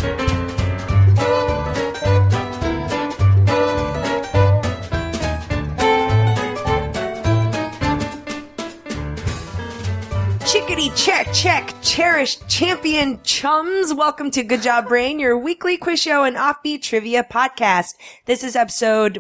Chickadee check, cherished champion chums. Welcome to Good Job Brain, your weekly quiz show and offbeat trivia podcast. This is episode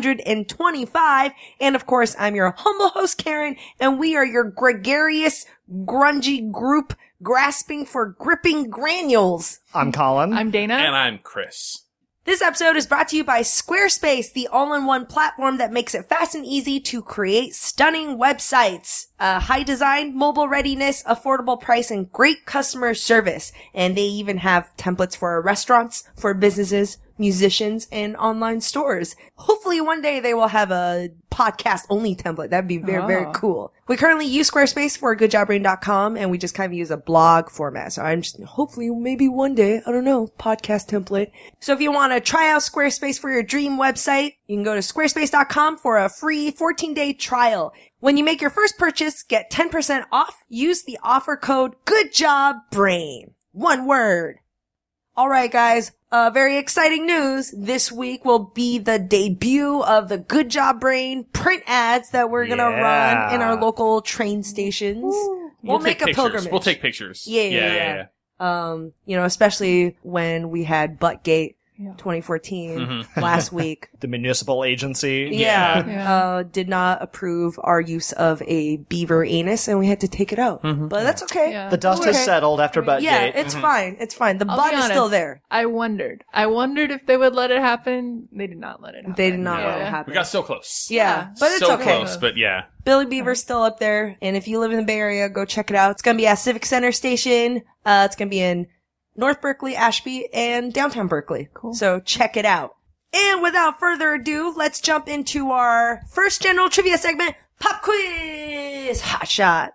125. And of course, I'm your humble host, Karen, and we are your gregarious, grungy group grasping for gripping granules. I'm Colin. I'm Dana. And I'm Chris. This episode is brought to you by Squarespace, the all-in-one platform that makes it fast and easy to create stunning websites. High design, mobile readiness, affordable price, and great customer service. And they even have templates for restaurants, for businesses, musicians, and online stores. Hopefully one day they will have a podcast-only template. That'd be very, very cool. We currently use Squarespace for goodjobbrain.com, and we just kind of use a blog format. So I'm just, hopefully maybe one day, I don't know, podcast template. So if you want to try out Squarespace for your dream website, you can go to squarespace.com for a free 14-day trial. When you make your first purchase, get 10% off. Use the offer code GoodJobBrain. One word. All right, guys. Very exciting news. This week will be the debut of the Good Job Brain print ads that we're going to run in our local train stations. We'll make a pilgrimage. We'll take pictures. Yeah. You know, especially when we had Buttgate 2014 last week. The municipal agency. Did not approve our use of a beaver anus, and we had to take it out. But that's okay. The dust has settled after Buttgate. Yeah, it's fine. It's fine. The butt is still there. I wondered if they would let it happen. They did not let it happen. They did not let it happen. We got so close. Yeah, but it's so okay. close, but yeah. Billy Beaver's still up there, and if you live in the Bay Area, go check it out. It's gonna be at Civic Center Station. It's gonna be in North Berkeley, Ashby, and downtown Berkeley. Cool. So check it out. And without further ado, let's jump into our first general trivia segment, Pop Quiz Hot Shot.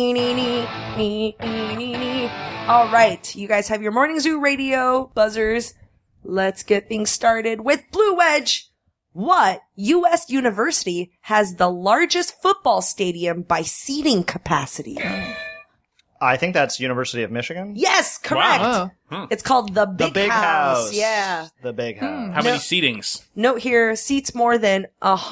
All right, you guys have your Morning Zoo radio buzzers. Let's get things started with Blue Wedge. What U.S. university has the largest football stadium by seating capacity? I think that's University of Michigan. Yes, correct. Wow. It's called the Big House. Yeah. The Big House. How many seatings? Note here, seats more than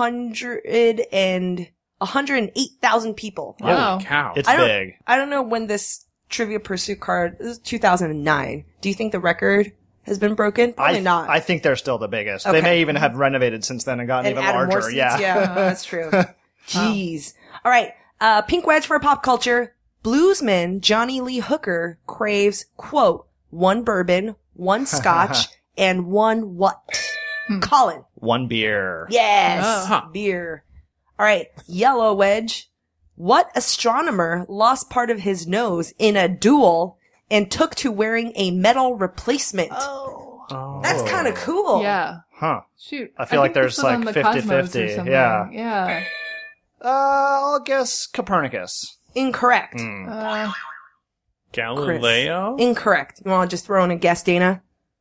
108,000 people. Wow. Holy cow. It's I don't- big. I don't know when this Trivia Pursuit card, this is 2009. Do you think the record has been broken? Probably not. I think they're still the biggest. Okay. They may even have renovated since then and gotten And even added larger. more seats? Yeah, that's true. Jeez. All right. Pink Wedge for pop culture. Bluesman Johnny Lee Hooker craves, quote, one bourbon, one scotch, and one what? Colin. One beer. Yes. Beer. All right. Yellow Wedge. What astronomer lost part of his nose in a duel and took to wearing a metal replacement? Oh. That's kind of cool. Yeah. Huh. Shoot. I feel like think there's this was on like the Cosmos or 50-50. something. Yeah. Yeah. I'll guess Copernicus. Incorrect. Galileo? Incorrect. You want to just throw in a guess, Dana?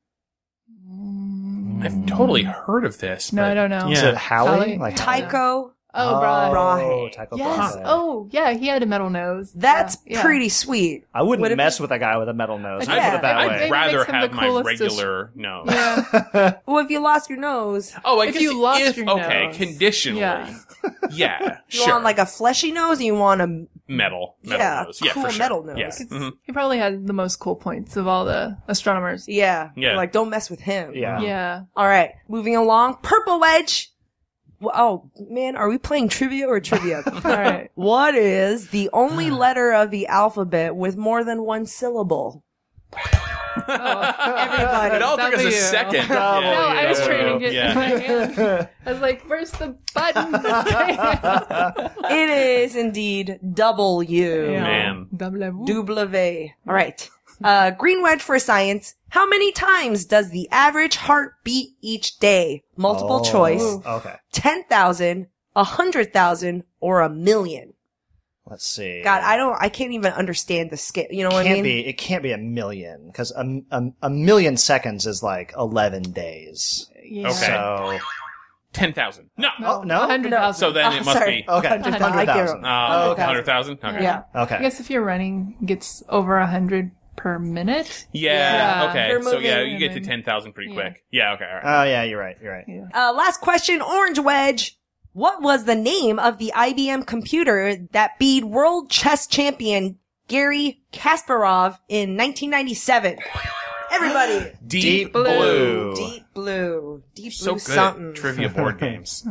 I've totally heard of this. No, but- I don't know. Is Yeah. it Halley? Halley? Like Tycho. Oh, Brahe. Brahe. Tycho Yes. Brahe. Oh, yeah. He had a metal nose. That's Yeah. pretty sweet. I wouldn't Would it mess with a guy with a metal nose. Yeah. I'd put it that I'd way. maybe I'd rather makes him have the my coolest regular nose. Yeah. Well, if you lost your nose, Oh, I If guess you lost if, your okay, nose. conditionally. Yeah. Yeah, you sure. want like a fleshy nose, and you want a metal Yeah, nose. Yeah, cool for sure. metal nose. Yeah. It's- Mhm. He probably had the most cool points of all the astronomers. yeah. Yeah. You're like, don't mess with him. Yeah. Yeah. All right, moving along. Purple Wedge. Oh man, are we playing trivia or trivia? All right. What is the only letter of the alphabet with more than one syllable? Everybody. It all took us a W. second. No, I was trying to get Yeah. my hand. I was like, where's the button? It is indeed W. Yeah. Man. W. All right. Green Wedge for science. How many times does the average heart beat each day? Multiple choice. Okay. 10,000, 100,000, or 1,000,000. Let's see. God, I can't even understand the scale. You know what I mean? It can't be 1,000,000 because a million seconds is like 11 days. Yeah. Okay. So 10,000. No. Oh, no? 100,000. So then it must sorry. be. okay, 100,000. 100,000. 100,000. Okay. Yeah. I Okay. guess if you're running, gets over 100 per minute. Yeah. Yeah. Okay. They're So yeah, moving you get to and 10,000 pretty Yeah. quick. Yeah. Okay. All right. Oh yeah, you're right. You're right. Yeah. Last question, Orange Wedge. What was the name of the IBM computer that beat world chess champion Gary Kasparov in 1997? Everybody. Deep Blue. Deep Blue. Deep So Blue good something. at trivia board games.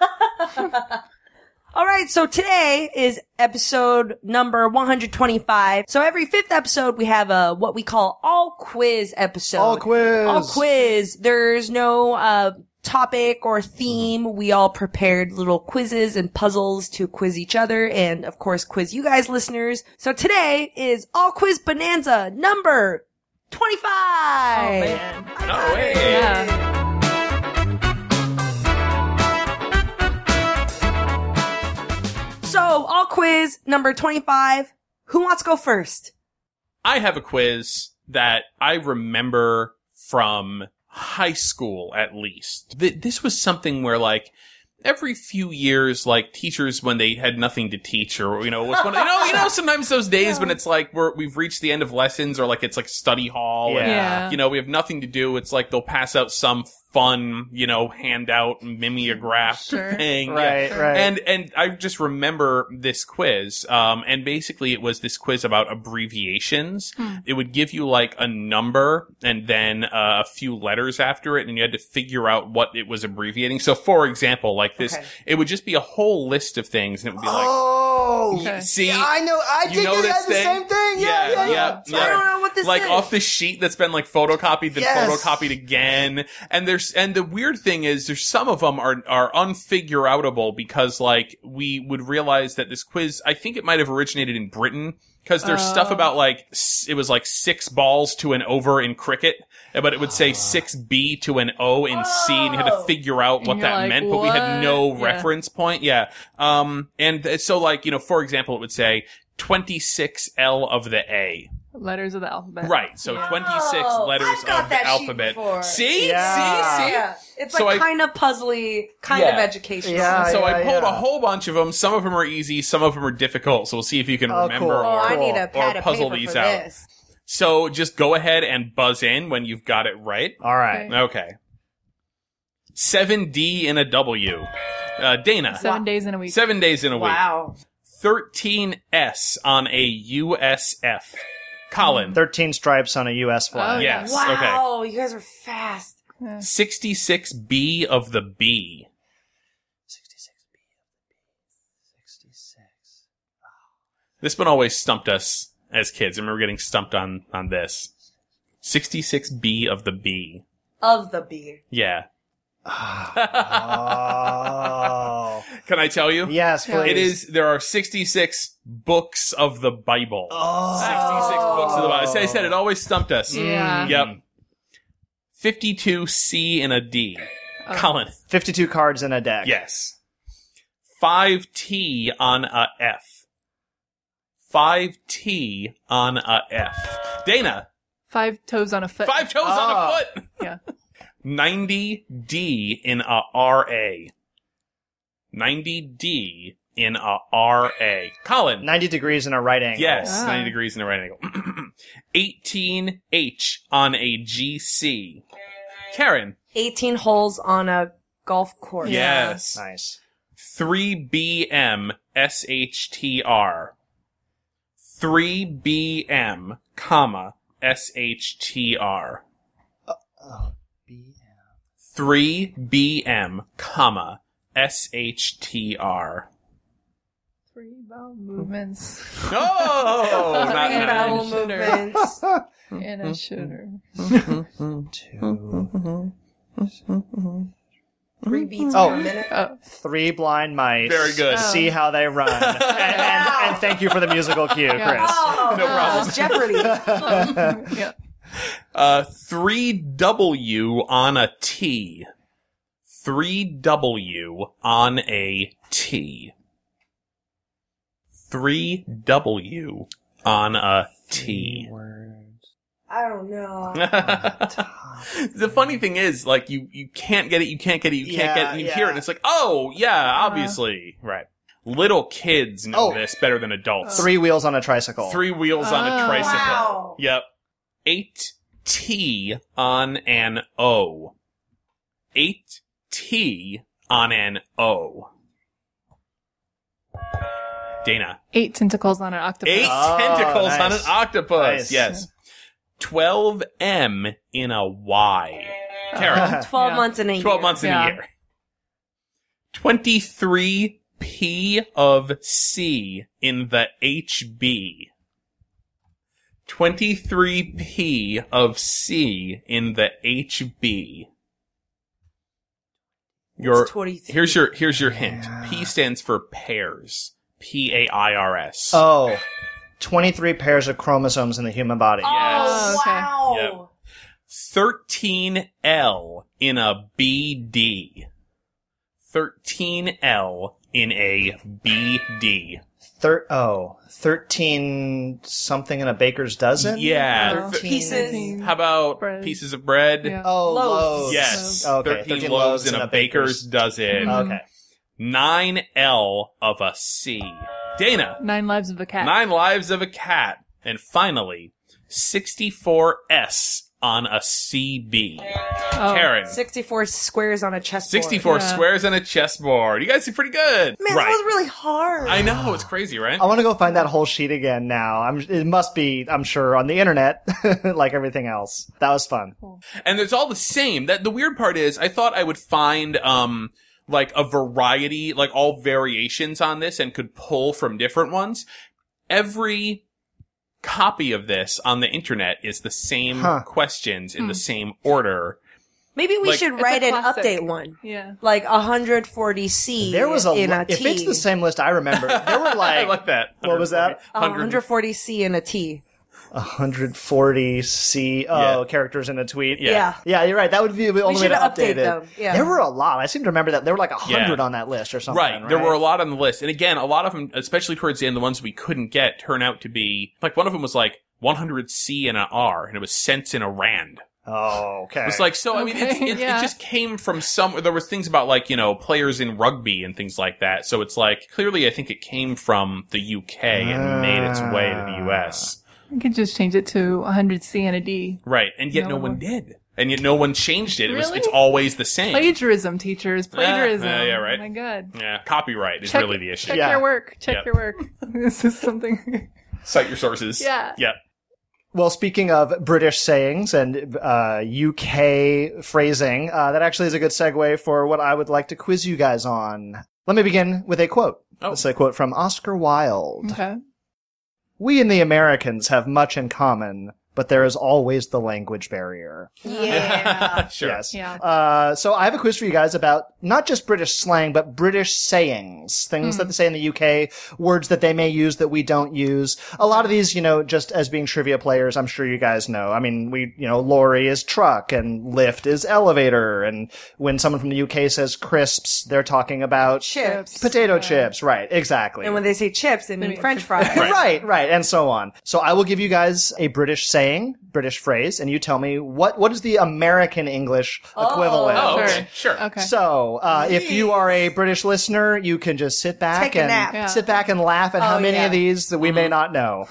All right, so today is episode number 125. So every fifth episode, we have a what we call all quiz episode. All quiz. All quiz. There's no topic or theme. We all prepared little quizzes and puzzles to quiz each other and, of course, quiz you guys listeners. So today is All Quiz Bonanza number 25. Oh, man. No way. Yeah. So, All Quiz number 25. Who wants to go first? I have a quiz that I remember from high school, at least. This was something where, like, every few years, like, teachers, when they had nothing to teach, or, you know, it was one of, you know, sometimes those days when it's like, we've reached the end of lessons, or like, it's like study hall, and, Yeah. you know, we have nothing to do. It's like, they'll pass out some fun, you know, handout, mimeograph Sure. thing. Right, Yeah. right. And I just remember this quiz, and basically it was this quiz about abbreviations. It would give you like a number and then a few letters after it, and you had to figure out what it was abbreviating. So for example, like this, Okay. it would just be a whole list of things, and it would be like, Oh, Okay. see, yeah, I know. I you think know they this had the thing? same thing. Yeah. I don't know what this like is. off the sheet that's been like photocopied, then Yes. photocopied again. And the weird thing is there's some of them are unfigureoutable because like we would realize that this quiz, I think it might have originated in Britain because there's stuff about like, it was like 6 balls to an over in cricket, but it would say 6B to an O in C, and you had to figure out what And you're that like, meant, but we had what? no Yeah. reference point. Yeah. And so like, you know, for example, it would say 26L of the A. Letters of the alphabet. Right, so Yeah. 26 Oh, letters I've got of the that sheet alphabet. before. See? Yeah. See? Yeah. It's So like I- kind of puzzly, kind Yeah. of educational. Yeah. So I pulled yeah. a whole bunch of them. Some of them are easy, some of them are difficult. So we'll see if you can Oh, remember cool. Oh, I Cool. need a pad of puzzle paper these for out. this. So just go ahead and buzz in when you've got it right. All right. Okay. 7D in a W. Dana. 7 days in a week. 7 days in a week. Wow. 13S on a USF. Colin. 13 stripes on a U.S. Oh, flag. yeah. Yes. Wow, you guys are fast. 66B of the B. 66. This one always stumped us as kids. I remember getting stumped on this. 66B of the B. Of the bee. Yeah. Oh. Can I tell you? Yes, Yeah. please. It is, there are 66 books of the Bible. Oh. 66 books of the Bible. As I said, it always stumped us. Yeah. Yep. 52C and a D. Oh. Colin. 52 cards in a deck. Yes. 5T on a F. 5T on a F. Dana. 5 toes on a foot. 5 toes on a foot. Yeah. 90D in a RA. 90D in a RA. Colin. 90 degrees in a right angle. Yes, Ah. 90 degrees in a right angle. 18H on a GC. Karen. 18 holes on a golf course. Yes. Nice. 3BM SHTR. 3BM, comma, SHTR. Oh, BM. 3BM, comma, SHTR. 3 bowel movements. No! Not Three Yeah. bowel Sugar. movements. And a shooter. 2. 3 beats Oh. per minute. Oh. 3 blind mice. Very good. See how they run. and thank you for the musical cue, Yeah. Chris. Oh, No problem. it's Jeopardy. Yeah. 3W on a T. 3W on a T. 3W on a T. I don't know. The funny thing is, like, you can't get it, you can't get it, you can't get it, and you hear it, and it's like, oh, yeah, obviously. Right. Little kids know Oh. this better than adults. 3 wheels on a tricycle. 3 wheels on a Oh. tricycle. Wow. Yep. 8T on an O. 8T on an O. Dana. 8 tentacles on an octopus. 8 Oh, tentacles nice. on an octopus. Nice. Yes. 12M in a Y. Karen. 12 Yeah. months in a year. 12 months in Yeah. a year. 23P of C in the HB. 23P of C in the HB. It's 23. Here's your hint. P stands for pairs. P-A-I-R-S. Oh, 23 pairs of chromosomes in the human body. Oh, okay. wow. Yep. 13L in a BD. 13L in a BD. 13 something in a baker's dozen? Yeah. 13 Pieces. How about Bread. pieces of bread? Yeah. Oh, Loaves. loaves. Yes. Okay, 13 loaves in a baker's dozen. Okay. 9L of a C. Dana. 9 lives of a cat. 9 lives of a cat. And finally, 64S on a CB. Oh. Karen. 64 squares on a chessboard. 64 Yeah. squares on a chessboard. You guys did pretty good. Man, right. that was really hard. I know. It's crazy, right? I want to go find that whole sheet again now. It must be, I'm sure, on the internet, like everything else. That was fun. And it's all the same. The weird part is, I thought I would find, like a variety, like all variations on this and could pull from different ones. Every copy of this on the internet is the same questions in the same order. Maybe we Like, should it's write a an classic. update one. Yeah. Like 140C There was in a if T. it's the same list I remember, there were I like, like that. What was that? 140C in a T. 140C, Yeah. characters in a tweet. Yeah. Yeah, you're right. That would be the only way should to update update them. it. Yeah. There were a lot. I seem to remember that there were like 100 Yeah. on that list or something. Right. There were a lot on the list. And again, a lot of them, especially towards the end, the ones we couldn't get turn out to be, like one of them was like 100C and an R, and it was cents in a rand. Oh, okay. It's like, so, I mean, Okay, it yeah. just came from there was things about like, players in rugby and things like that. So it's like, clearly I think it came from the UK and made its way to the US. You could just change it to 100C and a D. Right. And yet no one did. And yet no one changed it. Really? It's always the same. Plagiarism, teachers. Plagiarism. yeah, right. Oh my god. Yeah. Copyright is Check- really the issue. Check Yeah. your work. Check Yep. your work. This is something. Cite your sources. Yeah. Yeah. Well, speaking of British sayings and UK phrasing, that actually is a good segue for what I would like to quiz you guys on. Let me begin with a quote. Oh. This is a quote from Oscar Wilde. Okay. We and the Americans have much in common, but there is always the language barrier. Yeah. Sure. Yes. Yeah. So I have a quiz for you guys about not just British slang, but British sayings. Things that they say in the UK, words that they may use that we don't use. A lot of these, just as being trivia players, I'm sure you guys know. I mean, lorry is truck and lift is elevator. And when someone from the UK says crisps, they're talking about Chips. potato chips. Right. Exactly. And when they say chips, they mean mean French French fries. Right, and so on. So I will give you guys a British saying, British phrase, and you tell me what is the American English equivalent. Oh, Sure. okay. Sure. Okay. So, if you are a British listener, you can just sit back Take a nap. Yeah. sit back and laugh at how many yeah. of these that we may not know.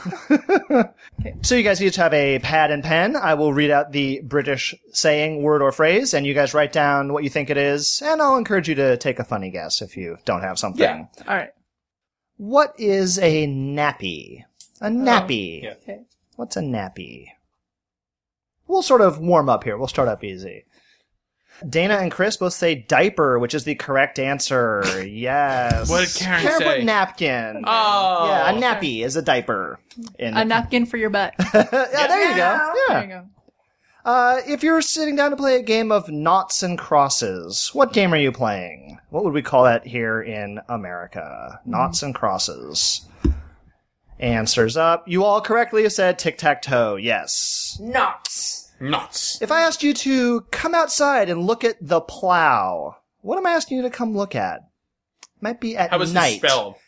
So you guys each have a pad and pen. I will read out the British saying, word or phrase, and you guys write down what you think it is, and I'll encourage you to take a funny guess if you don't have something. Yeah. All right. What is a nappy? A nappy. yeah. Okay. What's a nappy? We'll sort of warm up here. We'll start up easy. Dana and Chris both say diaper, which is the correct answer. Yes. What did Karen put say? napkin. Oh. Yeah, a nappy is a diaper. A napkin for your butt. Yeah, there you go. There Yeah. you go. If you're sitting down to play a game of noughts and crosses, what game are you playing? What would we call that here in America? Noughts and crosses. Answers up. You all correctly have said tic-tac-toe. Yes. Nuts. Nuts. If I asked you to come outside and look at the plow, what am I asking you to come look at? Might be at How was night. this spelled?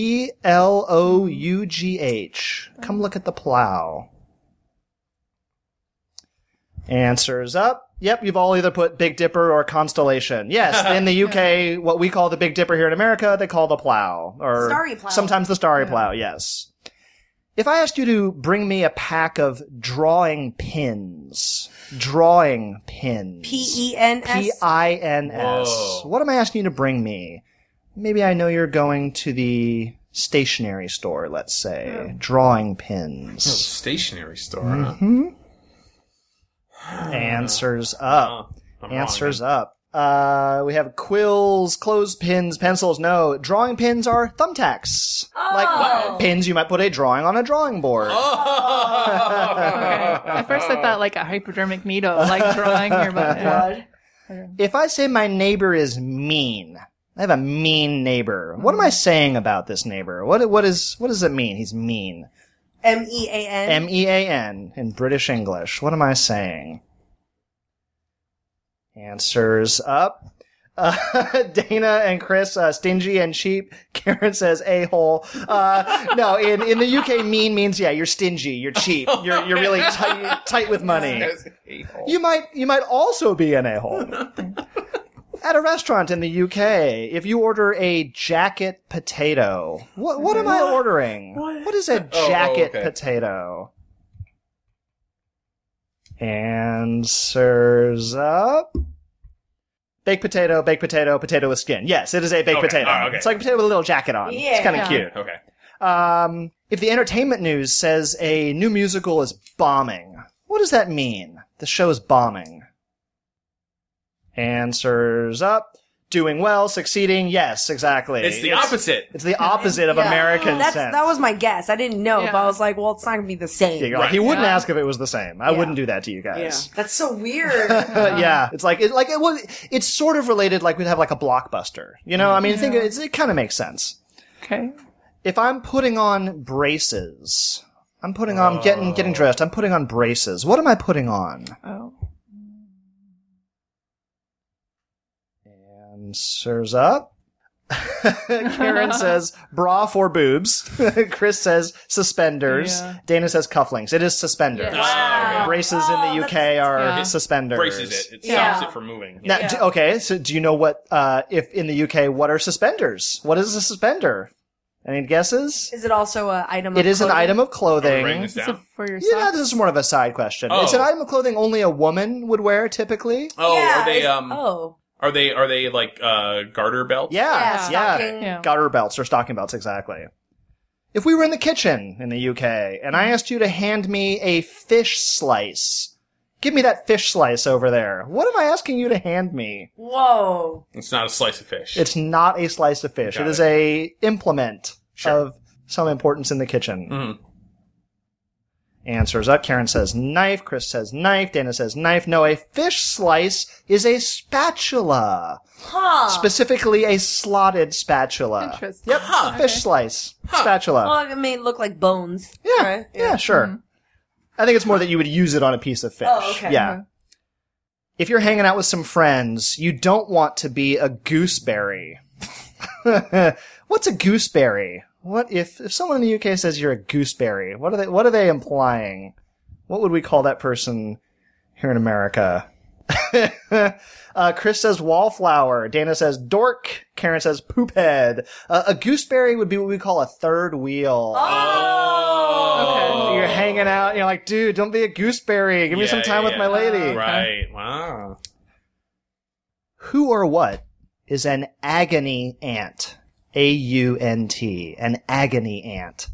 Plough. Come look at the plow. Answers up. Yep, you've all either put Big Dipper or Constellation. Yes, in the UK, what we call the Big Dipper here in America, they call the plow. Or Starry plow. sometimes the Starry plow, yes. If I asked you to bring me a pack of drawing pins. Drawing pins. P-E-N-S? P-I-N-S. Whoa. What am I asking you to bring me? Maybe I know you're going to the stationery store, let's say. Drawing pins. Stationery store. Mm-hmm. Answers up. I'm Answers up. We have quills, clothespins, pencils. No, drawing pins are thumbtacks. Like pins you might put a drawing on a drawing board. Okay. At first I thought like a hypodermic needle, like drawing your blood. If I say my neighbor is mean, I have a mean neighbor. What am I saying about this neighbor? What does it mean? He's mean. M-E-A-N? M-E-A-N in British English. What am I saying? Answers up. Dana and Chris, stingy and cheap. Karen says a-hole. No, in the UK, mean means, yeah, you're stingy, you're cheap, you're really tight with money. You might also be an a-hole. At a restaurant in the UK, if you order a jacket potato, what am I ordering? What is a jacket potato? Answers up. Baked potato, potato with skin. Yes, it is a baked potato. Okay. It's like a potato with a little jacket on. Yeah. It's kind of cute. Okay. If the entertainment news says a new musical is bombing, what does that mean? The show is bombing. Answers up. Doing well, succeeding. Yes, exactly. It's the opposite. It's the opposite of American sense. That was my guess. I didn't know, but I was like, well, it's not going to be the same. Yeah, he wouldn't ask if it was the same. I wouldn't do that to you guys. That's so weird. Yeah, it's like it's sort of related. Like we'd have like a Blockbuster. You know, I mean, think it kind of makes sense. Okay. If I'm putting on braces, I'm putting on getting dressed. I'm putting on braces. What am I putting on? Oh. Answers up. Karen says bra for boobs. Chris says suspenders. Yeah. Dana says cufflinks. It is suspenders. Wow. Braces in the UK are suspenders. Braces it. It stops it from moving. Now, okay, so do you know what, if in the UK, what are suspenders? What is a suspender? Any guesses? Is it also an item of It is an clothing? item of Are we clothing. writing this Is it down? for your Yeah, socks? this is more of a side question. Oh. It's an item of clothing only a woman would wear typically. Oh, Yeah, are they oh. are they like garter belts? Yeah, stocking. Yeah. Garter belts or stocking belts, exactly. If we were in the kitchen in the UK and I asked you to hand me a fish slice, give me that fish slice over there. What am I asking you to hand me? Whoa. It's not a slice of fish. It's not a slice of fish. Got It is it. a implement Sure. of some importance in the kitchen. Mhm. Answers up. Karen says knife. Chris says knife. Dana says knife. No, a fish slice is a spatula. Huh. Specifically a slotted spatula. Interesting. Yep, a fish slice. Spatula. Well, it may look like bones. Yeah, Right? yeah, sure. I think it's more that you would use it on a piece of fish. Oh, okay. Yeah. If you're hanging out with some friends, you don't want to be a gooseberry. What's a gooseberry? What if someone in the UK says you're a gooseberry? What are they implying? What would we call that person here in America? Chris says wallflower. Dana says dork. Karen says poophead. A gooseberry would be what we call a third wheel. Oh. So you're hanging out, and you're like, dude, don't be a gooseberry. Give me some time with my lady. Right. Wow. Who or what is an agony ant? A-U-N-T. An agony ant.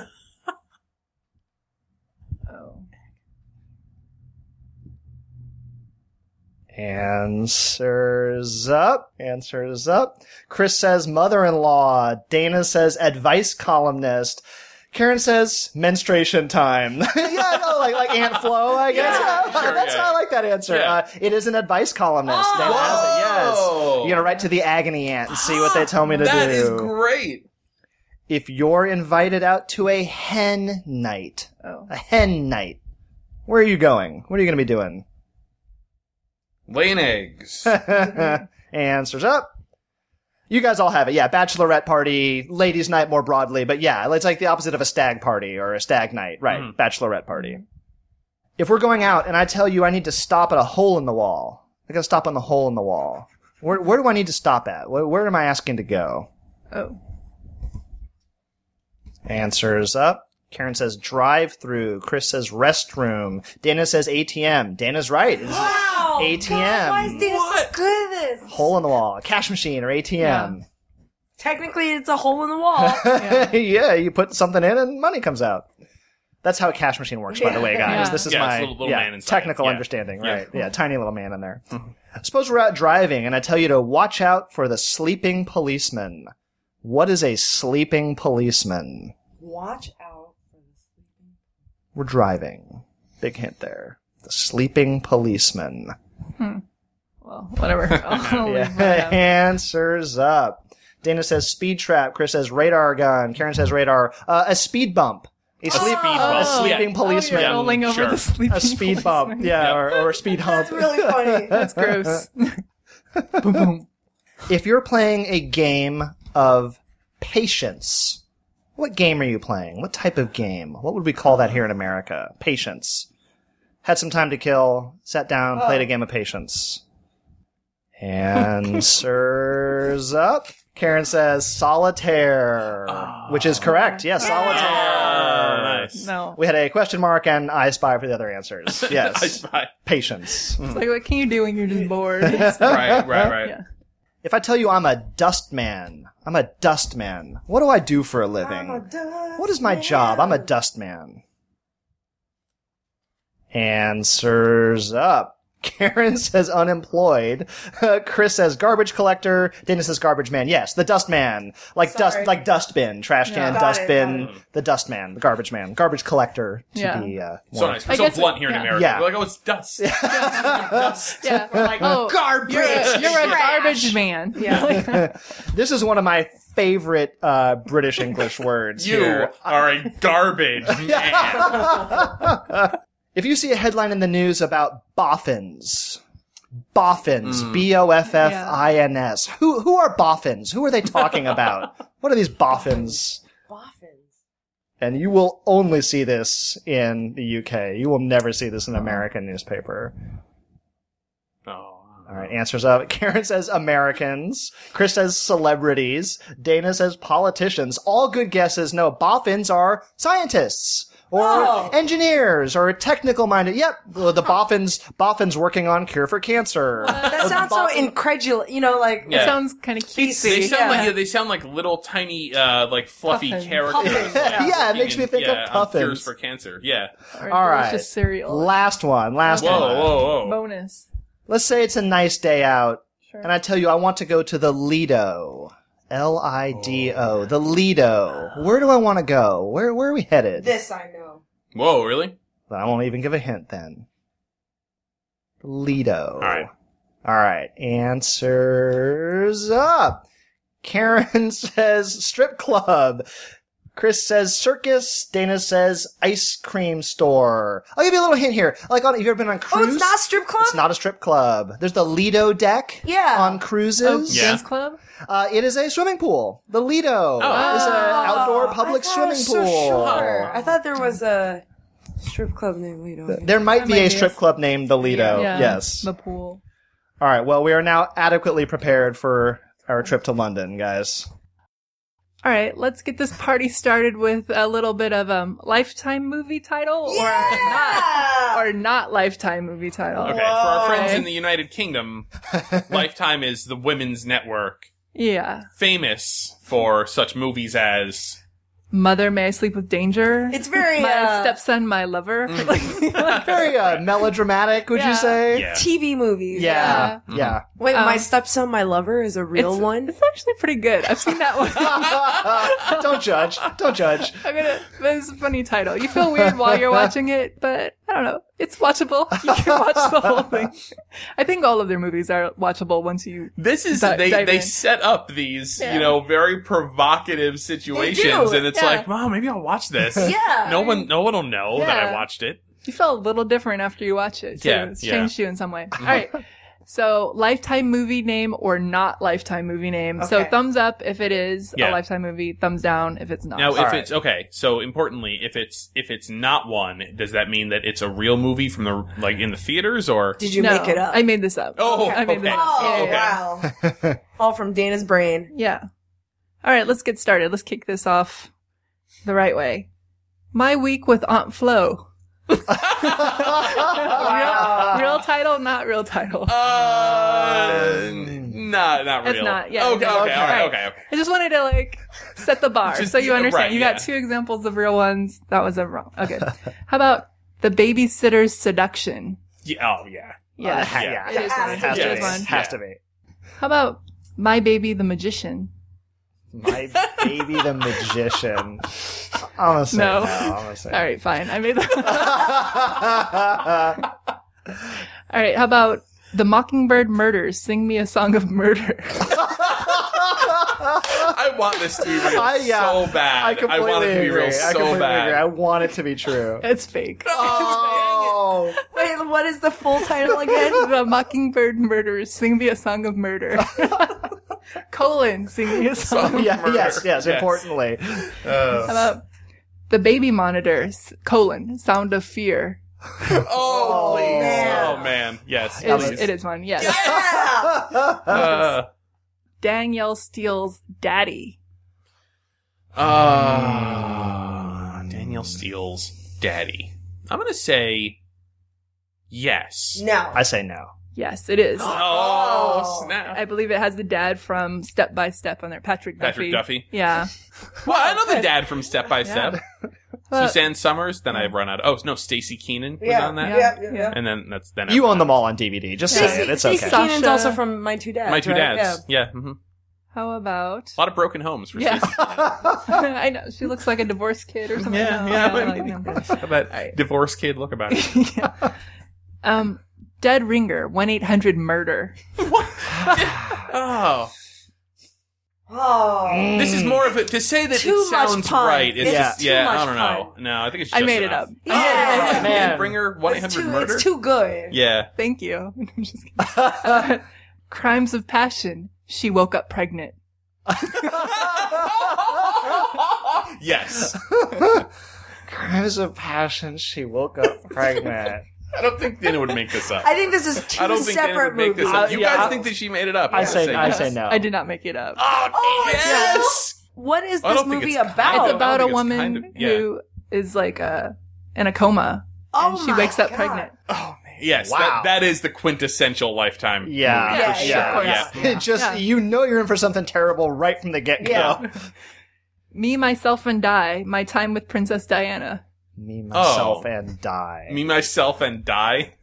Answers up. Answers up. Chris says mother-in-law. Dana says advice columnist. Karen says menstruation time. Yeah, no, like Aunt Flo, I guess. I like that answer. Yeah. It is an advice columnist. Dana has it, yes. Whoa. You're gonna write to the agony ant and see what they tell me to do. That is great. If you're invited out to a hen night, a hen night, where are you going? What are you going to be doing? Laying eggs. Answers up. You guys all have it. Yeah, bachelorette party, ladies' night more broadly, but yeah, it's like the opposite of a stag party or a stag night, right? Bachelorette party. If we're going out and I tell you I need to stop at a hole in the wall, I gotta stop on the hole in the wall. Where do I need to stop at? Where am I asking to go? Oh. Answers up. Karen says drive-through. Chris says restroom. Dana says ATM. Dana's right. It's Wow! ATM. God, why is Dana so good at this? Hole in the wall. Cash machine or ATM. Technically, it's a hole in the wall. Yeah, you put something in and money comes out. That's how a cash machine works, by the way, guys. Yeah. This is Yeah, my it's a little man inside. technical Yeah. understanding, Yeah. right? Yeah, tiny little man in there. Suppose we're out driving and I tell you to watch out for the sleeping policeman. What is a sleeping policeman? Watch out for the sleeping. We're driving. Big hint there. The sleeping policeman. Well, whatever. I'll leave that out. Answers up. Dana says speed trap. Chris says radar gun. Karen says radar. A speed bump. A speed bump. A sleeping Yeah. policeman. You're rolling over sure. the sleeping A speed bump. policeman. Yeah, Yep. or a speed hump. That's really funny. That's gross. Boom, boom. If you're playing a game of patience, what game are you playing? What type of game? What would we call that here in America? Patience. Had some time to kill, sat down, played a game of patience. Answers up. Karen says solitaire, which is correct. Yes, solitaire. Nice. No. We had a question mark and I spy for the other answers. I Yes. spy. Patience. It's like, what can you do when you're just bored? Right. Yeah. If I tell you I'm a dustman, what do I do for a living? What is my job? I'm a dustman. Answers up. Karen says unemployed. Chris says garbage collector. Dana says garbage man. Yes, the dust man. Like like dustbin, trash can, Yeah. Got it, dustbin, got the dust man, the garbage man, garbage collector to Yeah. be So more- nice. I We're so guess blunt here in yeah. America. Yeah. We're like, oh, it's dust. Yeah. We're like, oh, Garbage. you're a Trash. garbage man. Yeah. This is one of my favorite British English words You here. are a garbage man. If you see a headline in the news about boffins, B-O-F-F-I-N-S. Who are boffins? Who are they talking about? What are these boffins? Boffins. And you will only see this in the UK. You will never see this in an American newspaper. Oh. All right, answers up. Karen says Americans. Chris says celebrities. Dana says politicians. All good guesses. No, boffins are scientists. Or engineers, or technical minded. Yep, the boffins working on cure for cancer. That sounds so incredulous. You know, like Yeah. It sounds kind of They cutesy. sound like little tiny like fluffy Puffins. characters. Puffins. like, Yeah, it makes me think of on puffins. Cures for cancer. Yeah. Or All right. delicious cereal. Last one. Whoa, whoa. Bonus. Let's say it's a nice day out, Sure. and I tell you I want to go to the Lido. L-I-D-O. The Lido. Where do I want to go? Where are we headed? this. I know. Whoa, really? I won't even give a hint then. Lido. All Alright. Answers up. Karen says strip club. Chris says circus. Dana says ice cream store. I'll give you a little hint here. Like, have you ever been on a Oh, cruise? it's not a strip club. It's not a strip club. There's the Lido deck. Yeah. On cruises. Oh, Yeah. dance club? It is a swimming pool. The Lido is an outdoor public I thought I swimming was pool. So sure. I thought there was a strip club named Lido. There might be might a be strip a- club named the Lido. Yeah. Yes. The pool. All right. Well, we are now adequately prepared for our trip to London, guys. All right, let's get this party started with a little bit of Lifetime movie title or not Lifetime movie title. Okay, for our friends in the United Kingdom, Lifetime is the women's network, Yeah. famous for such movies as Mother, May I Sleep with Danger? It's very My Stepson, My Lover. Very melodramatic, would you Yeah. say? yeah. TV movies. Yeah. Mm-hmm. Yeah. Wait, My Stepson, My Lover is a real one? It's actually pretty good. I've seen that one. Don't judge. Don't judge. But it's a funny title. You feel weird while you're watching it, but I don't know. It's watchable. You can watch the whole thing. I think all of their movies are watchable once you. This is Dive they in. set up these Yeah. very provocative situations, do. and it's Yeah. like, wow, maybe I'll watch this. Yeah. No one will know that I Yeah. watched it. You felt a little different after you watch it. Too. Yeah, It's yeah. changed you in some way. All right. So, Lifetime movie name or not Lifetime movie name. So, Okay. thumbs up if it is Yeah. a Lifetime movie. Thumbs down if it's not. Now, if All right. it's okay, so importantly, if it's not one, does that mean that it's a real movie from the in the theaters or? Did you No, make it up? I made this up. Oh, I made this okay. up. Oh, Yeah, yeah, wow. All from Dana's brain. yeah. All right, let's get started. Let's kick this off the right way. My Week with Aunt Flo. Real title, not real title. Not real. It's not. Yeah. Okay. no. Okay. Right. Okay. I just wanted to like set the bar Just- so you understand. right, You yeah. got 2 examples of real ones. That was a wrong. Okay. How about The Babysitter's Seduction? Yeah. Oh, yeah. Yes. Yeah. It is one. Has It to is be. one. Has to be. How about My Baby the Magician? My Baby the Magician. I'm gonna say No. no. I'm gonna say All right, fine. I made that. All right. How about The Mockingbird Murders? Sing Me a Song of Murder. I want this to be real so bad. I completely want it to be agree. real I so completely bad. agree. I want it to be true. It's fake. Oh, Wait, what is the full title again? The Mockingbird Murders. Sing Me a Song of Murder. Sing Me a Song of yeah, Murder. yes. Importantly, How about The Baby Monitor, Sound of Fear. Oh, please. man. Oh, man. Yes. It is one, yes. Danielle Steele's Daddy. Danielle Steele's daddy. I'm going to say yes. No. I say no. Yes, it is. Oh, snap. I believe it has the dad from Step by Step on there, Patrick Duffy. Patrick Duffy? Yeah. Well, I know the dad from Step by Step. Well, Suzanne Summers. Then I run out. Oh, no, Stacey Keenan was Yeah, on that. yeah. And then that's then You own them all on DVD. Just say it. It's Stacey okay. Keenan's Sasha- also from My Two Dads. My Two right? Dads. Yeah. Mm-hmm. How about? A lot of broken homes for Yeah. Stacey. I know. She looks like a divorced kid or something. Yeah, No, yeah. I don't like them. That divorce kid look about it. Dead Ringer, 1-800-MURDER. Oh. Oh. This is more of a, to say that Too it much sounds pun. right. It's It's just, too yeah, much I don't know. pun. No, I think it's I just made enough. it up. Yeah. Man. Bringer, It's 1-800 murder. It's too good. Yeah. Thank you. I'm just kidding. Crimes of Passion, She Woke Up Pregnant. Yes. Crimes of Passion. She woke up pregnant. I don't think Dana would make this up. I think this is two I don't think Dana separate would make movies. this up. You Yeah. guys think that she made it up. I say Yes. no. I did not make it up. Oh, yes! What is I this don't think movie it's about? It's I about a think it's woman kind of- yeah. who is like in a coma, Oh and she my wakes up God. pregnant. Oh, man. Yes, Wow. that is the quintessential Lifetime Yeah. movie Yeah, for yeah, sure. yeah. Yeah. It just Yeah. you know you're in for something terrible right from the get go. Yeah. Me, Myself, and Die, My Time with Princess Diana. Me, myself, Oh. and die. Me, Myself, and Die.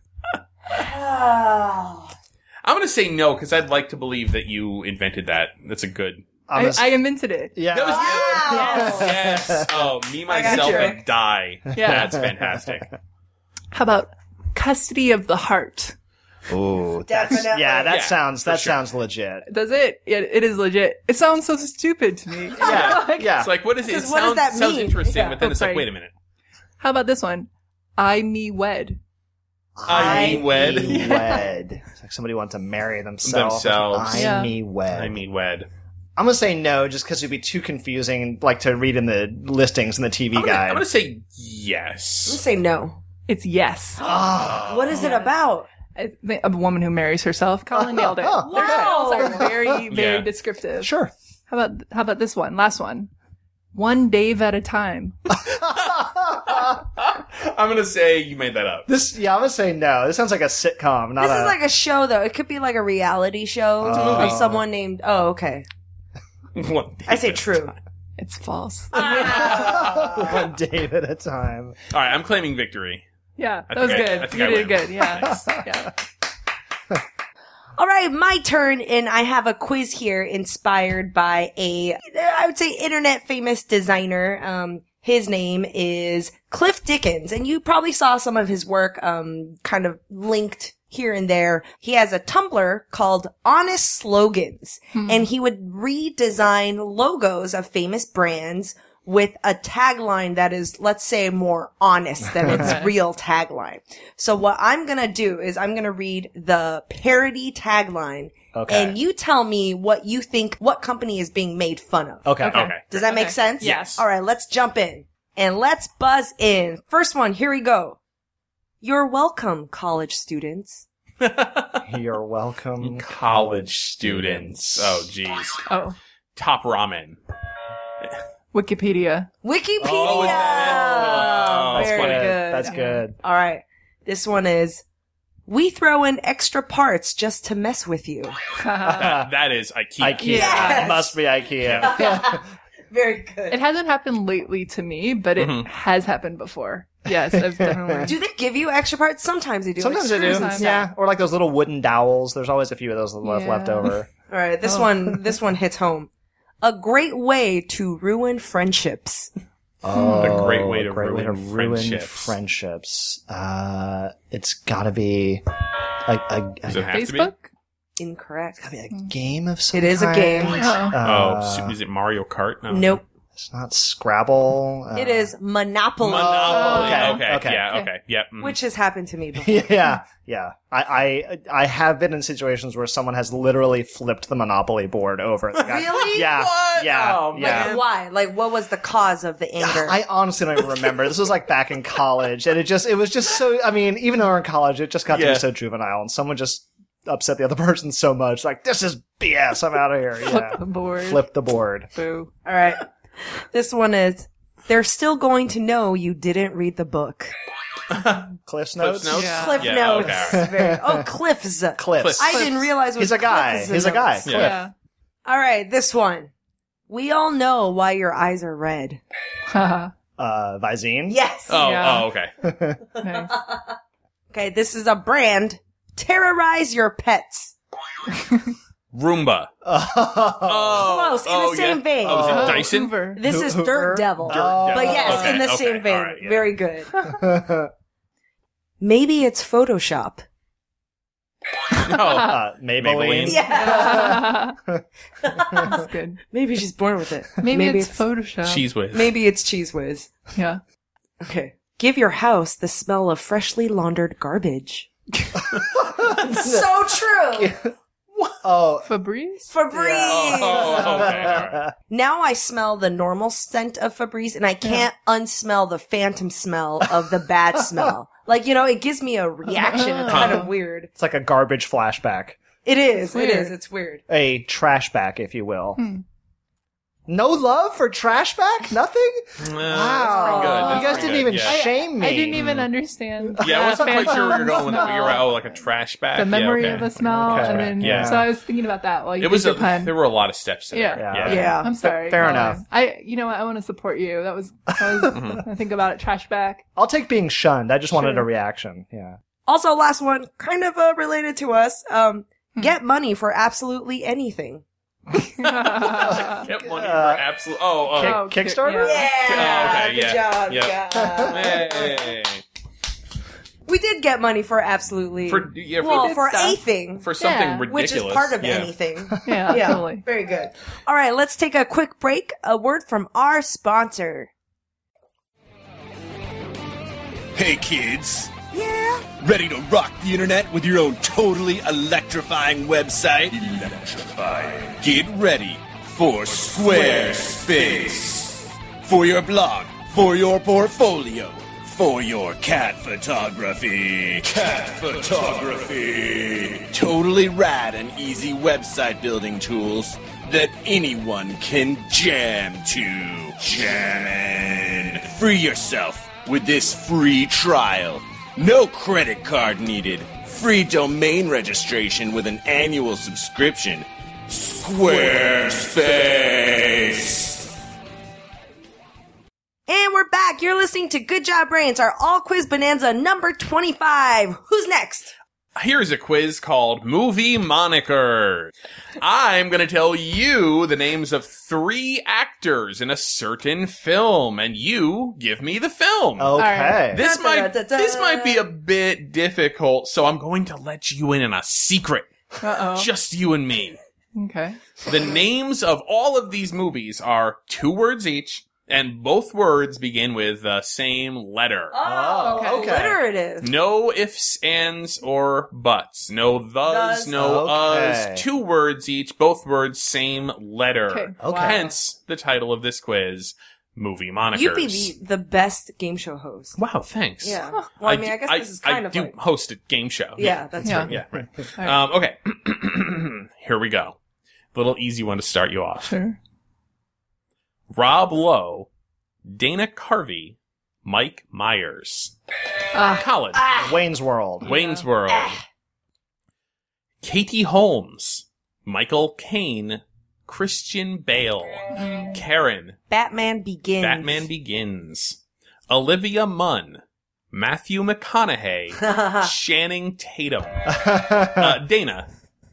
Oh. I'm going to say no, because I'd like to believe that you invented that. That's a good... I'm a- I invented it. yeah. That was Wow. good. Yes. Oh, Me, Myself, you. and Die. Yeah. That's fantastic. How about Custody of the Heart? Ooh, Definitely. yeah, that Yeah, sounds for sure. sounds legit. Does it? It is legit. It sounds so stupid to me. Yeah, yeah. It's like, what is it? It 'Cause what does that sounds mean? interesting, Yeah. but then Oh, it's like, sorry. wait a minute. How about this one? I, Me, Wed. I me wed. Me wed. It's like somebody wants to marry themselves. Themselves. I Yeah. me wed. I me wed. I'm gonna say no, just because it'd be too confusing, like to read in the listings in the TV I'm guide. gonna say I'm yes. gonna say no. It's yes. Ah. What is it about? I think a woman who marries herself. Colin nailed it. Oh, Their titles are very, very Yeah. descriptive. Sure. How about this one? Last one. One Dave at a Time. I'm gonna say you made that up. I'm gonna say no. This sounds like a sitcom, not This a. is like a show, though. It could be like a reality show Oh. of someone named. Oh, okay. One I say day. true. It's false. one day at a time. All right, I'm claiming victory. Yeah, I that was think I- good. I think You I did win. good. Yeah. Yeah. All right, my turn, and I have a quiz here inspired by I would say, internet famous designer. His name is Cliff Dickens, and you probably saw some of his work, kind of linked here and there. He has a Tumblr called Honest Slogans, and he would redesign logos of famous brands with a tagline that is, let's say, more honest than its real tagline. So what I'm gonna do is I'm gonna read the parody tagline, Okay. and you tell me what you think, what company is being made fun of. Okay. Okay. Okay. Does that make Okay. sense? Yes. All right, let's jump in. And let's buzz in. First one, here we go. You're welcome, college students. You're welcome. College students. Oh, geez. Oh. Top ramen. Wikipedia. Wikipedia. Oh, is that it? Very That's funny. good. That's good. All right. This one is, we throw in extra parts just to mess with you. That is IKEA. IKEA. Yes. Must be IKEA. Very good. It hasn't happened lately to me, but it has happened before. Yes, I've definitely. Do they give you extra parts? Sometimes they do. Sometimes like they do. screws and stuff. Yeah. Or like those little wooden dowels. There's always a few of those left Yeah. over. All right. This one hits home. A great way to ruin friendships. Oh, A great way to a great way to ruin ruin friendships. friendships. It's gotta be Does it have to be? Facebook? Incorrect. gotta be a game of some It is a kind. game. Oh. Is it Mario Kart? No. Nope. It's not Scrabble. It is Monopoly. Monopoly. Oh, okay. okay. Yeah. Okay. Yep. Which has happened to me before. Yeah, yeah. I have been in situations where someone has literally flipped the Monopoly board over. Like, Really? Yeah, What? yeah, Oh, yeah. Like, why? Like, what was the cause of the anger? I honestly don't even remember. This was like back in college, and it was just so. I mean, even though we're in college, it just got to Yeah. be so juvenile, and someone just upset the other person so much. Like, this is BS. I'm out of here. Flip Yeah, the board. flip the board. Boo. All right. This one is, they're still going to know you didn't read the book. Cliff's notes. Notes? Yeah. Cliff Yeah, Notes. okay. Very- oh, Cliffs. Cliffs. I didn't realize it was He's a guy. Cliffs in He's a guy. notes. Cliff. Yeah. All right, this one. We all know why your eyes are red. Visine. Yes. Yeah. okay. Nice. Okay, this is a brand. Terrorize your pets. Roomba. Close, in the same vein. Oh, is Oh. it Dyson? Hoover. This is Hoover? Dirt Devil. Dirt Devil. But yes, Okay, in the okay, same vein. all right, yeah. Very good. Maybe it's Photoshop. No. Maybelline. Maybelline. Yeah. That's good. Maybe she's born with it. Maybe it's Photoshop. Cheese whiz. Maybe it's Cheese Whiz. Yeah. Okay. Give your house the smell of freshly laundered garbage. So true. Oh. Febreze? Febreze. Oh, okay. All right. Now I smell the normal scent of Febreze and I can't unsmell the phantom smell of the bad smell. Like, you know, it gives me a reaction. It's kind of weird. It's like a garbage flashback. It is. It weird. is. It's weird. A trashback, if you will. No love for trashback? Nothing? That's Wow. pretty good. That's You guys pretty didn't good. even Yeah. shame me. I didn't even understand. Yeah, I wasn't quite sure where you're going with it, but you're smell. like a trash bag. The memory yeah, of okay. a smell, Okay. and then Yeah. so I was thinking about that while you It was did your pun. there were a lot of steps in Yeah. there. Yeah. I'm sorry. Fair No, enough. You know what? I want to support you. That was I think about it. Trash back. I'll take being shunned. I just wanted Sure. a reaction. Yeah. Also, last one, kind of related to us. Get money for absolutely anything. Get money for absolute. Oh, Kickstarter? Yeah. okay, Good yeah. job. Yeah. Hey. We did get money for absolutely. For well, for stuff. a thing, for something Yeah. ridiculous, which is part of yeah. anything. Yeah, Yeah, totally. very good. All right, let's take a quick break. A word from our sponsor. Hey kids, Yeah. ready to rock the internet with your own totally electrifying website? Electrifying. Get ready for Squarespace. For your blog, for your portfolio, for your cat photography. Cat photography. Totally rad and easy website building tools that anyone can jam to. Jammin'. Free yourself with this free trial. No credit card needed. Free domain registration with an annual subscription. Squarespace. And we're back. You're listening to Good Job Brains, our all quiz bonanza number 25. Who's next? Here's a quiz called Movie Moniker. I'm going to tell you the names of 3 actors in a certain film, and you give me the film. Okay. This Da-da-da-da-da. this might be a bit difficult, so I'm going to let you in on a secret. Uh Just you and me. oh. Okay. The names of all of these movies are 2 words each, and both words begin with the same letter. Oh, okay. alliterative. No ifs, ands, or buts. No thus, Thus. no Okay. us. 2 words each, both words same letter. Okay. Okay. Wow. Hence the title of this quiz, Movie Monikers. You'd be the best game show host. Wow, thanks. Yeah. Well, I mean, I guess this is kind of do like... host a game show. Yeah, that's Yeah. right. Yeah, right. All right. Okay. Here we go. Little easy one to start you off. Sure. Rob Lowe, Dana Carvey, Mike Myers. Colin. Wayne's World. Wayne's World. Katie Holmes, Michael Caine, Christian Bale. Karen. Batman Begins. Batman Begins. Olivia Munn, Matthew McConaughey, Channing Tatum. Dana.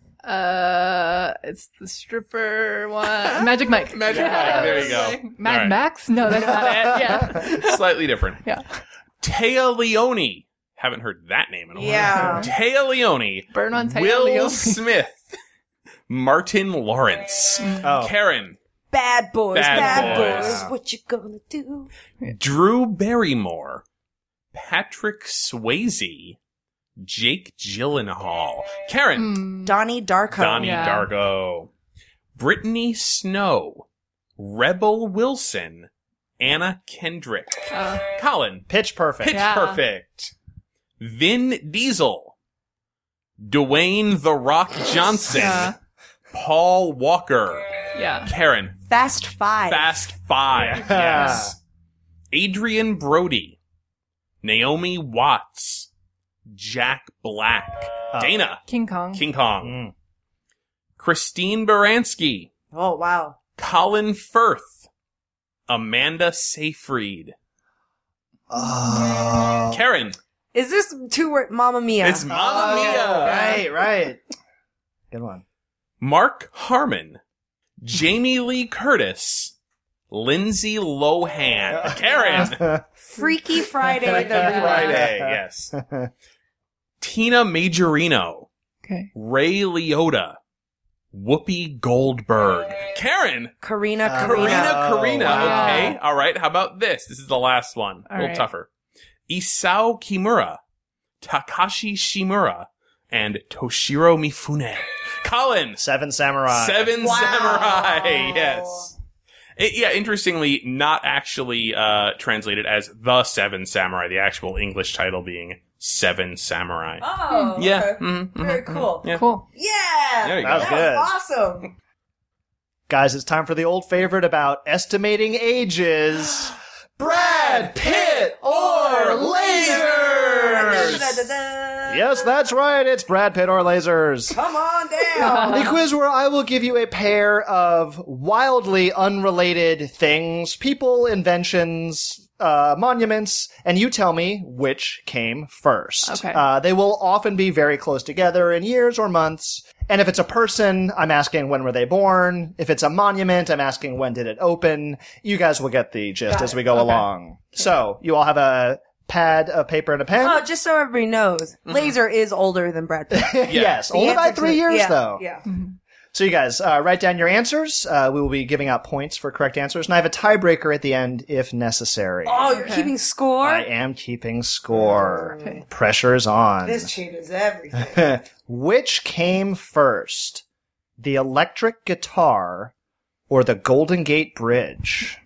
It's the stripper one. Magic Mike. Magic Mike, there you go. Mad All right. Max? No, that's not it. Yeah. Slightly different. Yeah. Taya Leone. Haven't heard that name in a while. Yeah. Taya Leone. Burn on Taya Will Leone. Smith. Martin Lawrence. Oh. Karen. Bad Boys. Bad Bad Boys. Boys. What you gonna do? Drew Barrymore. Patrick Swayze. Jake Gyllenhaal. Karen. Donnie Darko. Donnie Yeah. Darko. Brittany Snow. Rebel Wilson. Anna Kendrick. Colin. Pitch Perfect. Pitch Yeah. Perfect. Vin Diesel. Dwayne The Rock Johnson. Yeah. Paul Walker. Yeah. Karen. Fast Five. Fast Five. Yeah. Yes. Adrian Brody. Naomi Watts. Jack Black. Dana. King Kong. King Kong. Christine Baranski. Oh, wow. Colin Firth. Amanda Seyfried. Karen. Is this two-word Mamma Mia? It's Mamma Mia. Right. Good one. Mark Harmon. Jamie Lee Curtis. Lindsay Lohan. Karen. Freaky Friday. the remake. Friday. Yes. Tina Majorino. Okay. Ray Liotta. Whoopi Goldberg. Karen. Karina. Karina. wow. Okay. All right. How about this? This is the last one. A All little right. tougher. Isao Kimura. Takashi Shimura. And Toshiro Mifune. Colin. Seven Samurai. Seven Wow. Samurai. Yes. Yeah, interestingly, not actually translated as The Seven Samurai, the actual English title being Seven Samurai. Oh, Yeah. okay. Mhm, Very cool. Yeah. Cool. Yeah. There you go. That was That good. was awesome. Guys, it's time for the old favorite about estimating ages. Brad Pitt or lasers? Yes, that's right. It's Brad Pitt or lasers. Come on down. The quiz where I will give you a pair of wildly unrelated things, people, inventions, monuments, and you tell me which came first. Okay. They will often be very close together in years or months. And if it's a person, I'm asking when were they born. If it's a monument, I'm asking when did it open. You guys will get the gist as we go along. So, you all have a pad of paper and a pen? Oh, just so everybody knows, Laser is older than Brad Pitt. Yes, The only by answer to 3 years yeah, though. Yeah. So you guys, write down your answers. We will be giving out points for correct answers, and I have a tiebreaker at the end if necessary. Oh, you're keeping score? I am keeping score. Pressure's on. This changes everything. Which came first, the electric guitar or the Golden Gate Bridge?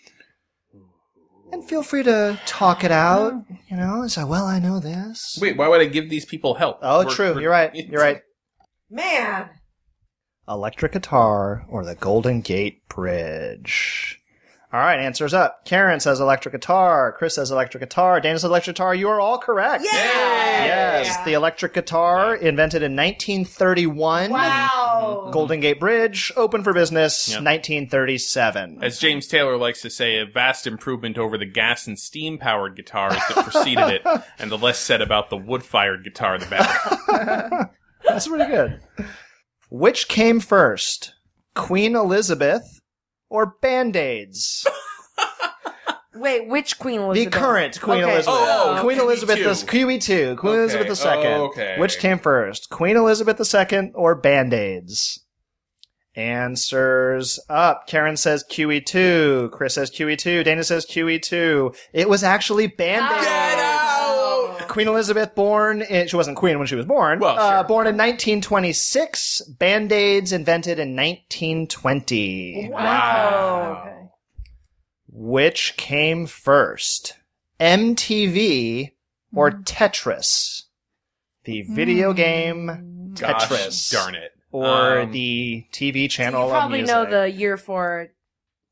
And feel free to talk it out. You know, say, well, I know this. Wait, why would I give these people help? Oh, true. You're right. You're right. Man. Electric guitar or the Golden Gate Bridge? All right, answers up. Karen says electric guitar. Chris says electric guitar. Dana says electric guitar. You are all correct. Yeah. Yes, the electric guitar invented in 1931. Wow. Golden Gate Bridge open for business Yep. 1937. As James Taylor likes to say, a vast improvement over the gas and steam powered guitars that preceded it, and the less said about the wood fired guitar, the better. That's pretty good. Which came first, Queen Elizabeth or Band-Aids? Wait, which Queen The Elizabeth? current Queen Okay. Elizabeth. Oh, Queen QE2. Elizabeth QE2. Queen Okay. Elizabeth II. Oh, okay. Which came first, Queen Elizabeth II or Band-Aids? Answers up. Karen says QE2. Chris says QE2. Dana says QE2. It was actually Band-Aids. Get out! Queen Elizabeth she wasn't queen when she was born. Well, sure. Born in 1926. Band-Aids invented in 1920. Wow. Okay. Which came first, MTV or Tetris? The video game Gosh Tetris. darn it. Or the TV You channel probably of know music. the year for it.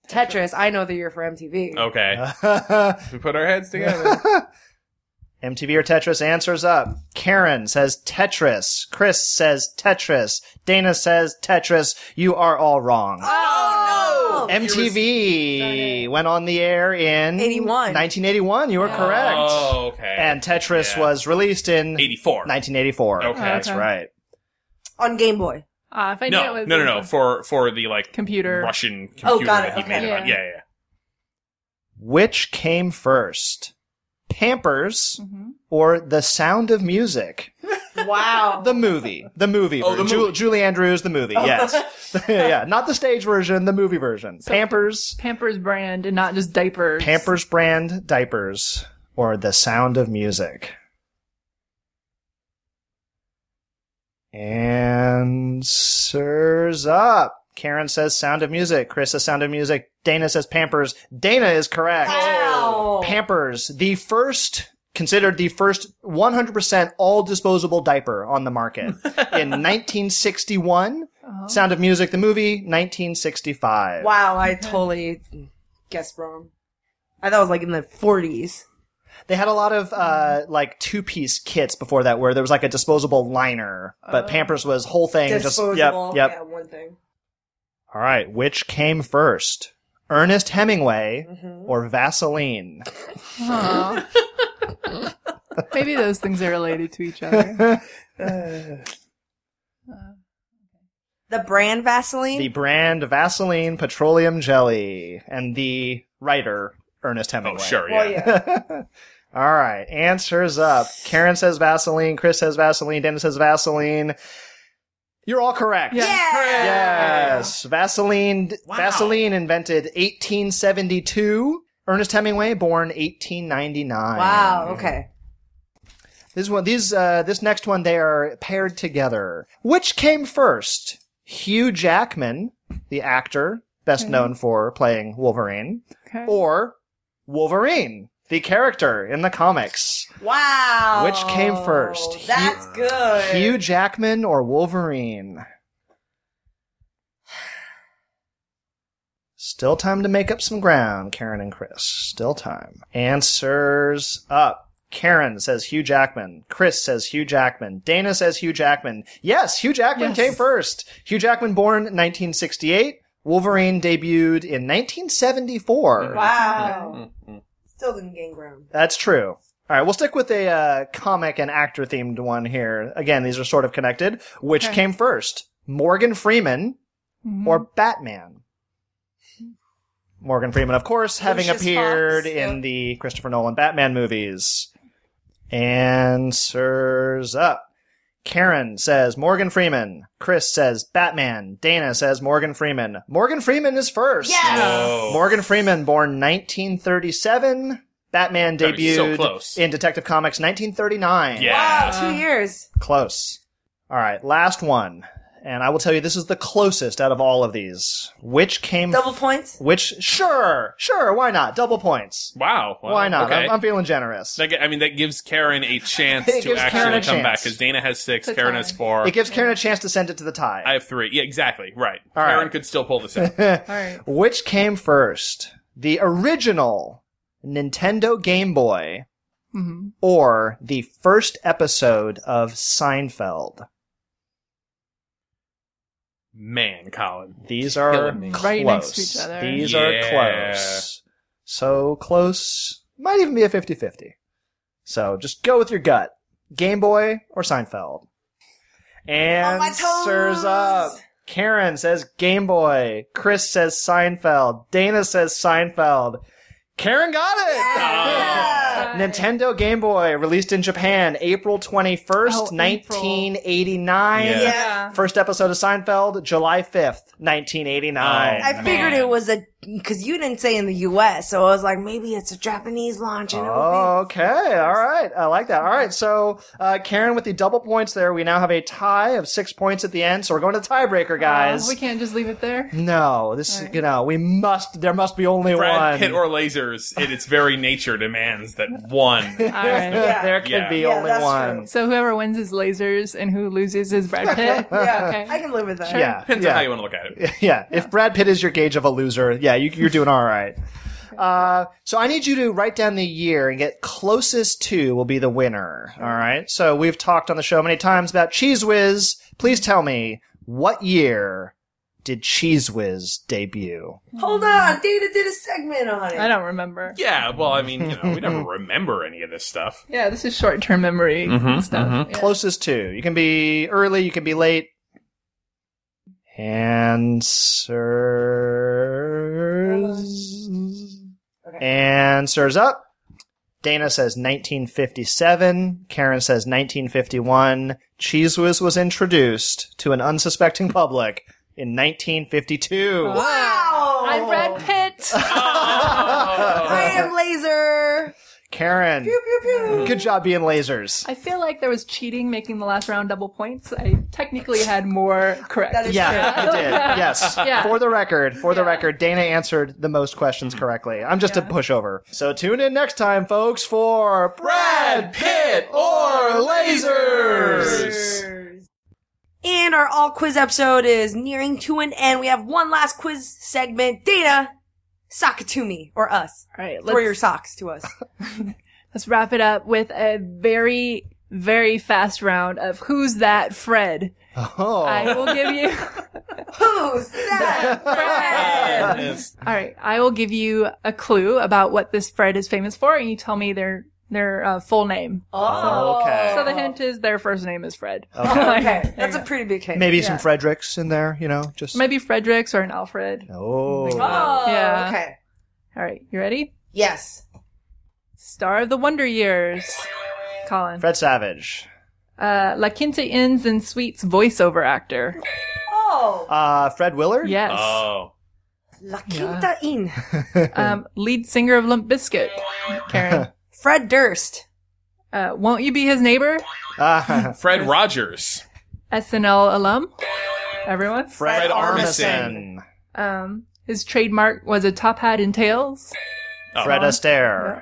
Tetris. I know the year for MTV. Okay. We put our heads together. MTV or Tetris, answers up. Karen says Tetris. Chris says Tetris. Dana says Tetris. You are all wrong. Oh, no! MTV went on the air in 1981. You were correct. Oh, okay. And Tetris Yeah. was released in 84. 1984. Okay. That's Okay. right. On Game Boy. If I knew No, it was no. For the like computer. Russian computer Oh, got it, that he okay. made it on. Yeah. Yeah. Which came first? Pampers Mm-hmm. or The Sound of Music? Wow. The movie. The movie Oh, the version. movie. Julie Andrews, the movie. Yes. Yeah, not the stage version, the movie version. Pampers brand and not just diapers. Pampers brand diapers or The Sound of Music. Answers up. Karen says Sound of Music. Chris says Sound of Music. Dana says Pampers. Dana is correct. Wow. Pampers, considered the first 100% all disposable diaper on the market in 1961. Sound of Music, the movie, 1965. Wow, I totally guessed wrong. I thought it was like in the 40s. They had a lot of like two-piece kits before that, where there was like a disposable liner, but Pampers was whole thing. Disposable. Yep. Yeah, one thing. All right, which came first, Ernest Hemingway or Vaseline? Aw. Maybe those things are related to each other. The brand Vaseline? The brand Vaseline Petroleum Jelly, and the writer Ernest Hemingway. Oh, sure. Well, Yeah. yeah. All right, answers up. Karen says Vaseline. Chris says Vaseline. Dana says Vaseline. You're all correct. Yeah. Yes. Vaseline invented 1872. Ernest Hemingway born 1899. Wow, okay. This next one, they are paired together. Which came first? Hugh Jackman, the actor, best known for playing Wolverine, Okay. or Wolverine, the character in the comics? Wow. Which came first? That's good. Hugh Jackman or Wolverine? Still time to make up some ground, Karen and Chris. Still time. Answers up. Karen says Hugh Jackman. Chris says Hugh Jackman. Dana says Hugh Jackman. Yes, Hugh Jackman came first. Hugh Jackman born 1968. Wolverine debuted in 1974. Wow. Still didn't gain ground. That's true. All right, we'll stick with a comic and actor-themed one here. Again, these are sort of connected. Which came first? Morgan Freeman or Batman? Morgan Freeman, of course, having Lucius appeared Fox, in yeah. the Christopher Nolan Batman movies. Answers up. Karen says Morgan Freeman. Chris says Batman. Dana says Morgan Freeman. Morgan Freeman is first. Yes! Oh. Morgan Freeman, born 1937. Batman That was so debuted close. in Detective Comics 1939. Yeah. Wow, 2 years. Close. All right, last one. And I will tell you, this is the closest out of all of these. Which came... Double points? Sure, why not? Double points. Wow. Well, Why not? Okay. I'm feeling generous. That gives Karen a chance It to gives Karen actually a come back, chance. because Dana has 6, To Karen tie. has 4. It gives Karen a chance to send it to the tie. I have 3. Yeah, exactly. Right. All Karen right. could still pull this out. All right. Which came first? The original Nintendo Game Boy Mm-hmm. or the first episode of Seinfeld? Man, Colin. These are Killing me. close. Right next to each other. These Yeah. are close. So close. Might even be a 50-50. So just go with your gut. Game Boy or Seinfeld? On my Answers toes. up. Karen says Game Boy. Chris says Seinfeld. Dana says Seinfeld. Karen got it! Yeah. Nintendo Game Boy, released in Japan, April 21st, Oh, 1989. Yeah. Yeah. First episode of Seinfeld, July 5th, 1989. I figured it was because you didn't say in the U.S., so I was like, maybe it's a Japanese launch. And it would Okay, all right. I like that. All right, so Karen with the double points there. We now have a tie of 6 points at the end, so we're going to the tiebreaker, guys. We can't just leave it there. No, this, All right. there must be only Brad one. Pitt or lasers, in its very nature, demands that one. All right. Yeah. There could Yeah. be Yeah, only that's one. true. So whoever wins is lasers, and who loses is Brad Pitt. be. Yeah, Okay. I can live with that. Yeah, Depends yeah. on how you want to look at it. Yeah, if Brad Pitt is your gauge of a loser, Yeah, you're doing all right. So I need you to write down the year and get closest to will be the winner. All right. So we've talked on the show many times about Cheese Whiz. Please tell me, what year did Cheese Whiz debut? Hold on, Dana did a segment on it. I don't remember. Yeah, well, I mean, we never remember any of this stuff. Yeah, this is short-term memory stuff. Yeah. Closest to. You can be early, you can be late. Answers up. Dana says 1957. Karen says 1951. Cheese Whiz was introduced to an unsuspecting public in 1952. Wow! I'm Brad Pitt. I am Laser. Karen, Pew, pew, pew. good job being lasers. I feel like there was cheating making the last round double points. I technically had more correct. That is Yeah, you did. Yes. Yeah. For the record, Dana answered the most questions correctly. I'm just a pushover. So tune in next time, folks, for Brad Pitt or lasers. And our all quiz episode is nearing to an end. We have one last quiz segment. Dana, sock it to me, or us. All right, Throw your socks to us. let's wrap it up with a very, very fast round of Who's That Fred? Oh. I will give you... Who's that Fred? Yes. All right, I will give you a clue about what this Fred is famous for, and you tell me their full name. Oh, Okay. So the hint is their first name is Fred. Okay, that's a pretty big hint. Maybe some Fredericks in there, just. Maybe Fredericks or an Alfred. Oh. Oh, Yeah. okay. All right, you ready? Yes. Star of the Wonder Years. Colin. Fred Savage. La Quinta Inns and Suites voiceover actor. Oh, Fred Willard? Yes. Oh. La Quinta Inn. Lead singer of Limp Bizkit. Karen. Fred Durst. Won't You Be His Neighbor? Fred Rogers. SNL alum. Everyone? Fred Armisen. His trademark was a top hat and tails. Fred Astaire.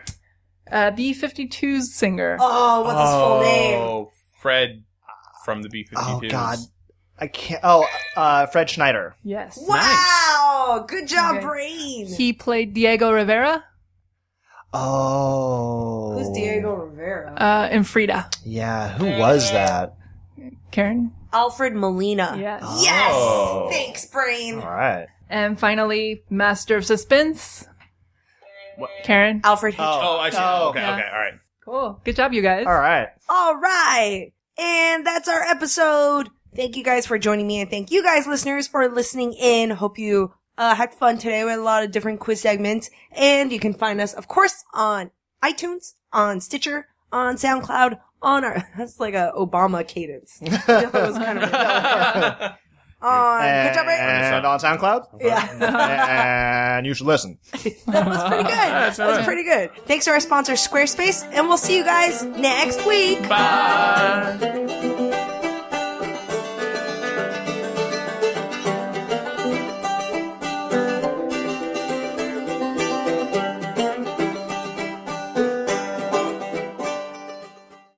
B-52's singer. Oh, what's his full name? Oh, Fred from the B-52s. Oh, God. I can't. Fred Schneider. Yes. Wow! Good job, Okay. Brain. He played Diego Rivera Oh. Who's Diego Rivera? in Frida. Yeah, who was that? Karen? Alfred Molina. Yes. Yes! Oh. Thanks, Brain. All right. And finally, Master of Suspense. What? Karen? Alfred Hitchcock. Oh, I see. Oh. Okay, Yeah. okay, all right. Cool. Good job, you guys. All right. All right. And that's our episode. Thank you guys for joining me, and thank you guys, listeners, for listening in. Hope you had fun today with a lot of different quiz segments. And you can find us, of course, on iTunes, on Stitcher, on SoundCloud, on our... That's like a Obama cadence. That was kind of... on... Good job, Ray. And on SoundCloud. Yeah. And you should listen. That was pretty good. That was pretty good. Thanks to our sponsor, Squarespace, and we'll see you guys next week. Bye.